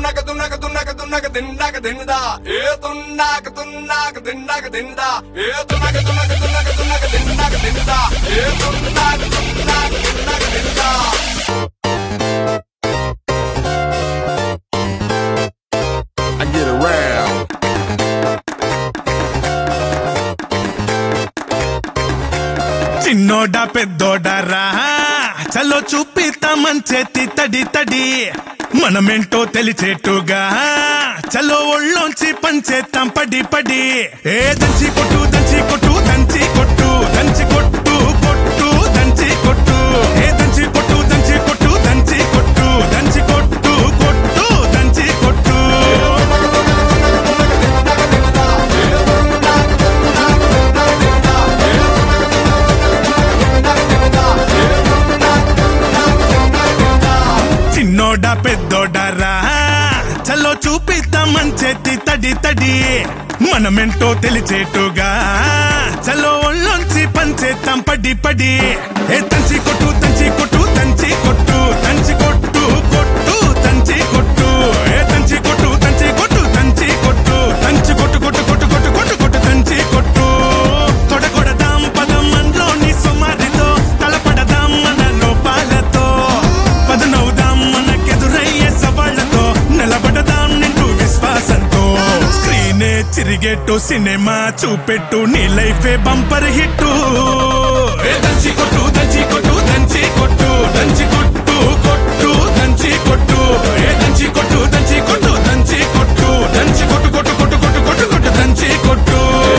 get around. చిన్నోడా పెద్దోడా రా చలో చూపిస్తామని చేతి తడి తడి మనమేంటో తెలిచేట్టుగా చలో ఒళ్ళోంచి పంచేస్తాం పడి పడి ఏ దంచి కొట్టు దంచి కొట్టు దంచి కొట్టు దంచి కొట్టు కొట్టు దంచి కొట్టు ఏ దంచి కొట్టు దంచి కొట్టు దంచి కొట్టు దంచి కొట్టు కొట్టు దంచి కొట్టు చిన్నోడా పెద్దోడా రా చలో చూపిస్తామని చేతి తడి తడి మనమేంటో తెలిచేట్టుగా చలో ఒళ్ళొంచి పంచేస్తాం పడి పడి ఏ దంచి కొట్టు దంచి కొట్టు దంచి కొట్టు దంచి కొట్టు కొట్టు దంచి కొట్టు ఏ దంచి కొట్టు దంచి కొట్టు దంచి కొట్టు దంచి కొట్టు కొట్టు కొట్టు కొట్టు కొట్టు కొట్టు దంచి కొట్టు కొడదాం పదం మనలోని సుమారితో తలపడదాం మన లోపాలతో పదనవుదాం మనకెదురయ్యే సవాళ్లతో నిలబడదాం నిండు విశ్వాసంతో స్క్రీనే చిరిగేట్టు సినిమా చూపెట్టు నీ లైఫే బంపర్ హిట్టు దంచి కొట్టు దంచి కొట్టు దంచి కొట్టు దంచి కొట్టు కొట్టు దంచి కొట్టు దంచి కొట్టు దంచి కొట్టు దంచి కొట్టు దంచి కొట్టు కొట్టు కొట్టు కొట్టు కొట్టు కొట్టు దంచి కొట్టు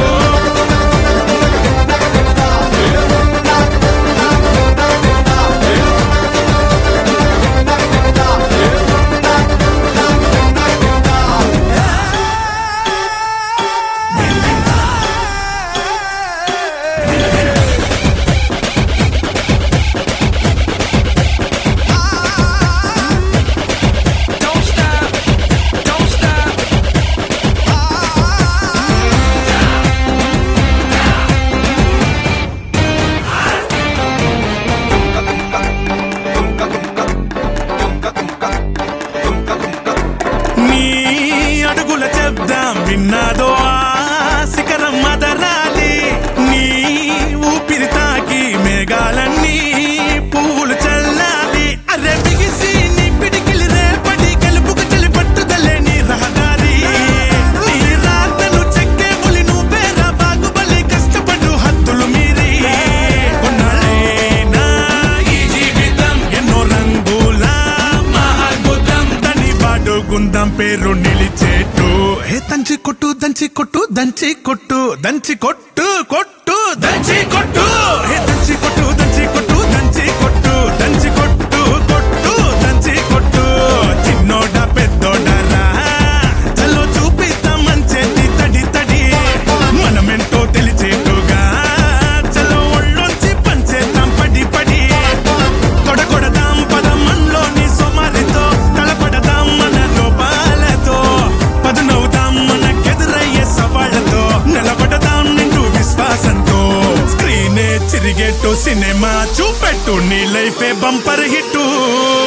విన్నాదో శిఖరం మదరాలి నీ ఊపిరి తాకి మేఘాలన్నీ పువ్వులు చల్లాలి అరే బిగిసి నీ పిడికిలి రేపటి గెలుపుకు చలి పట్టుదలే నీ రహదారి నీ రాతను చెక్కే పులి నువ్వేరా బాగుబలి కష్టపడు హద్దులు మీరి కొన్నాళ్ళైనా ఈ జీవితం ఎన్నో రంగుల మహాద్భుతం దాని వాడుకుందాం పేరు నిలిచేట్టు దంచి కొట్టు దంచి కొట్టు దంచి కొట్టు దంచి కొట్టు కొట్టు దంచి కొట్టు దంచి కొట్టు దంచి కొట్టు దంచి కొట్టు దంచి కొట్టు కొట్టు దంచి కొట్టు చిన్నోడా పెద్దోడా రా చలో చూపిస్తామని చేతి తడి తడి మనమేంటో తెలిచేట్టుగా చలో ఒళ్ళొంచి పంచేద్దాం పడి పడి కొడదాం పదం మనలోని సోమారితో తలపడదాం మన లోపాలతో పదనవుదాం మనకెదురయ్యే సవాళ్లతో నిలబడదాం నిండు విశ్వాసంతో స్క్రీనే చిరిగేట్టు సినిమా చూపెట్టు నీ లైఫే బంపర్ హిట్టు